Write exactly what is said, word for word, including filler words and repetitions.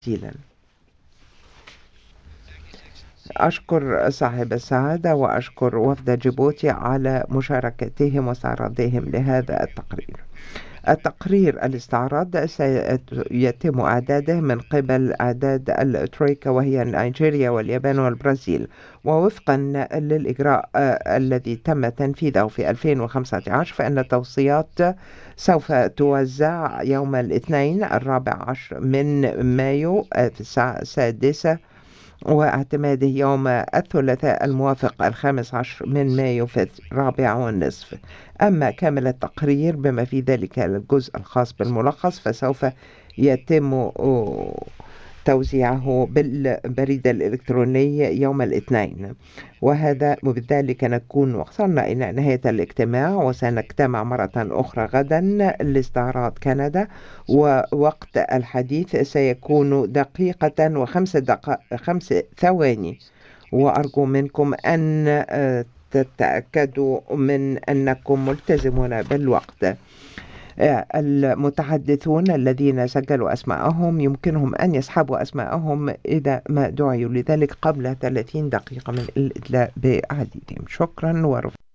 جزيلا. أشكر صاحب السعادة وأشكر وفد جيبوتي على مشاركتهم واستعراضهم لهذا التقرير. التقرير الاستعراض سيتم إعداده من قبل أعداد الترويكا وهي نيجيريا واليابان والبرازيل، ووفقا للإجراء الذي تم تنفيذه في ألفين وخمسة عشر فإن التوصيات سوف توزع يوم الاثنين الرابع عشر من مايو في الساعة السادسة، واعتماده يوم الثلاثاء الموافق الخامس عشر من مايو في الرابع والنصف. أما كامل التقرير بما في ذلك الجزء الخاص بالملخص فسوف يتم توزيعه بالبريد الإلكتروني يوم الاثنين. وهذا وبذلك نكون وصلنا إلى نهاية الاجتماع، وسنجتمع مرة أخرى غدا لاستعراض كندا، ووقت الحديث سيكون دقيقة وخمس دقائق خمس ثواني، وأرجو منكم أن تتأكدوا من أنكم ملتزمون بالوقت. المتحدثون الذين سجلوا أسماءهم يمكنهم أن يسحبوا أسماءهم إذا ما دعوا لذلك قبل ثلاثين دقيقة من الإدلاء بعديدهم. شكرا ورفض.